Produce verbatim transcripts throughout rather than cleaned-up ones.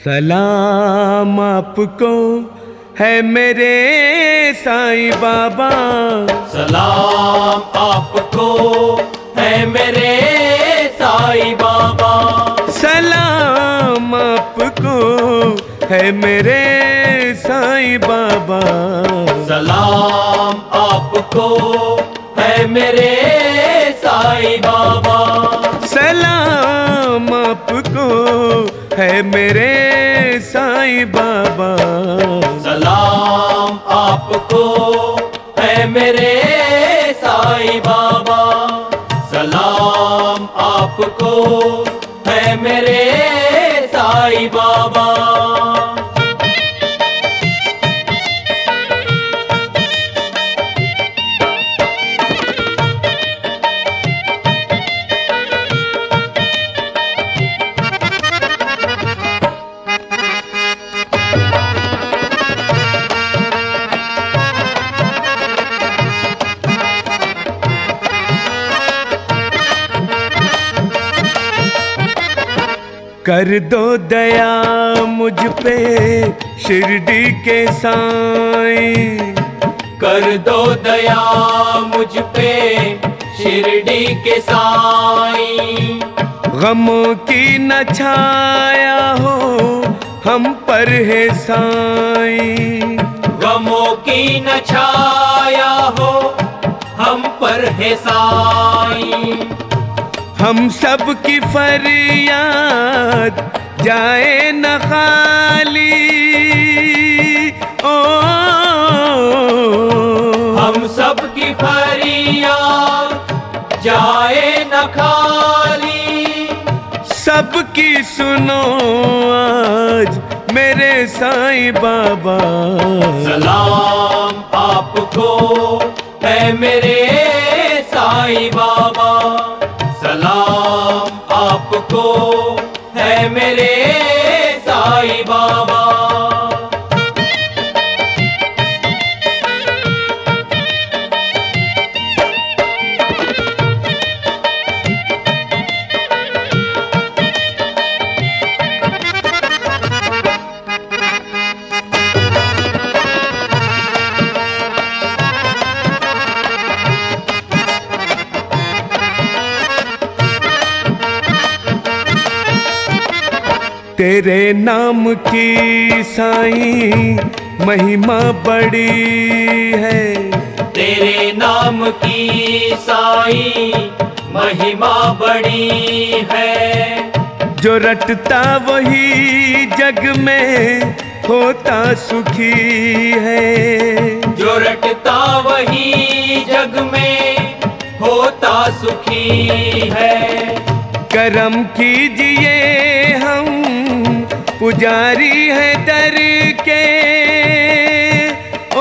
सलाम आपको है मेरे साईं बाबा, सलाम आपको है मेरे साईं बाबा, सलाम आपको है मेरे साईं बाबा, सलाम आपको है मेरे साईं बाबा, सलाम आपको है मेरे साईं बाबा, सलाम आपको है मेरे साईं बाबा, सलाम आपको है मेरे साईं बाबा। कर दो दया मुझ पे शिरडी के साईं, कर दो दया मुझ पे शिरडी के साईं, गमों की न छाया हो हम पर है साईं, गमों की न छाया हो हम पर है साईं, हम सब की फरियाद जाए न खाली, ओ हम सब की फरियाद जाए न खाली, सबकी सुनो आज मेरे साईं बाबा, सलाम आपको है मेरे साईं बाबा, सलाम आपको है मेरे साईं बाबा। तेरे नाम की साईं महिमा बड़ी है, तेरे नाम की साईं महिमा बड़ी है, जो रटता वही जग में होता सुखी है, जो रटता वही जग में होता सुखी है, करम कीजिए हम पुजारी है दर के, ओ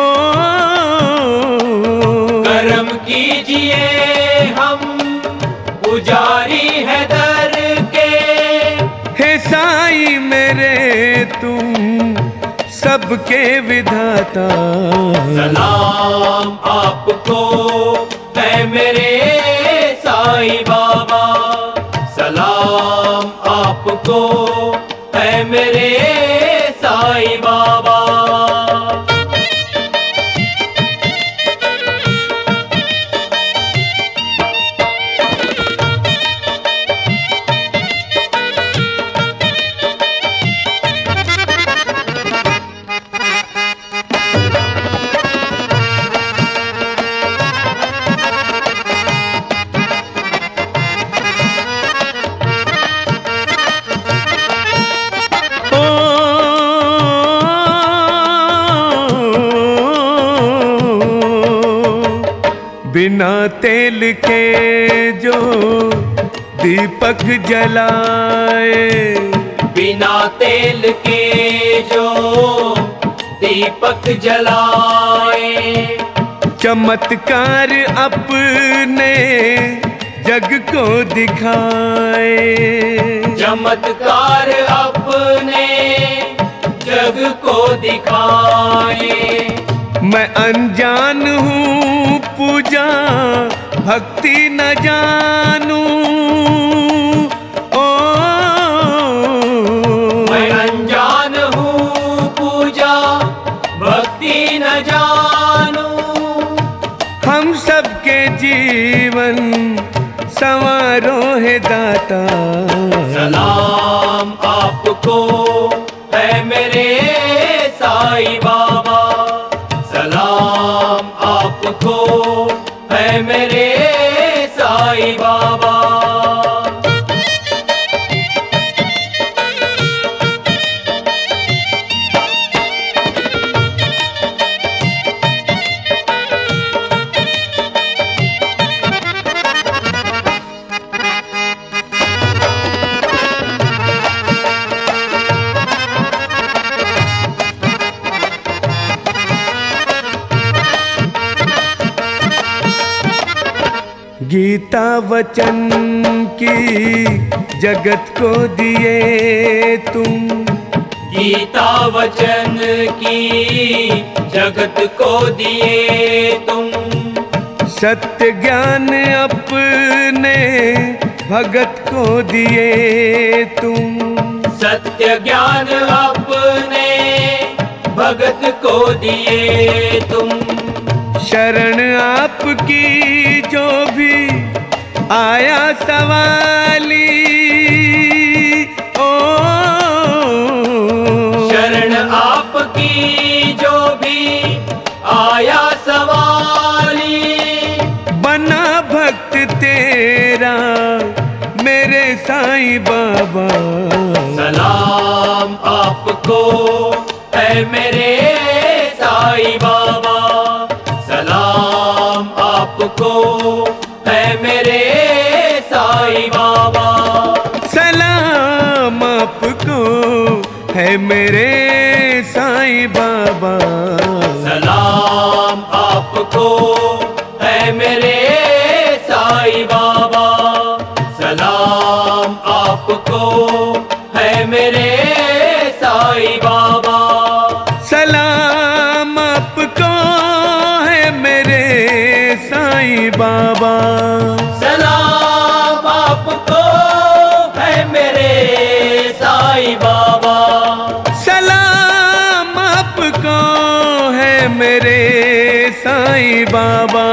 करम कीजिए हम पुजारी है दर के, हे साईं मेरे तुम सबके विधाता, सलाम आपको है मेरे साईं बाबा, सलाम आपको है मेरे साईं बाबा। बिना तेल के जो दीपक जलाए, बिना तेल के जो दीपक जलाए, चमत्कार अपने जग को दिखाए, चमत्कार अपने जग को दिखाए, मैं अनजान हूँ पूजा भक्ति न जानू, ओ मैं अनजान सबके जीवन संवारो है दाता। सलाम आपको है मेरे साईं बाबा, सलाम आपको है मेरे साईं बाबा। गीता वचन की जगत को दिए तुम, गीता वचन की जगत को दिए तुम। सत्य ज्ञान अपने भगत को दिए तुम, सत्य ज्ञान अपने भगत को दिए तुम। शरण आपकी जो भी आया सवाली, ओ शरण आपकी जो भी आया सवाली, बना भक्त तेरा मेरे साईं बाबा। सलाम आपको है मेरे साईं बाबा, सलाम आपको है मेरे साईं बाबा। सलाम आपको है मेरे साईं बाबा, सलाम आपको है मेरे साईं बाबा, सलाम आपको है मेरे साईं बाबा। सलाम आपको है मेरे साईं बाबा, सलाम आपको है मेरे साईं बाबा, सलाम आपको है मेरे साईं बाबा,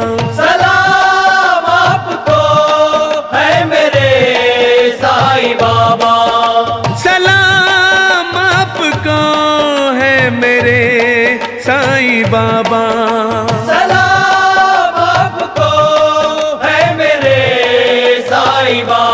सलाम आपको है मेरे साईं बाबा, सलाम आपको है मेरे साईं बाबा, सलाम आपको है मेरे साईं बाबा।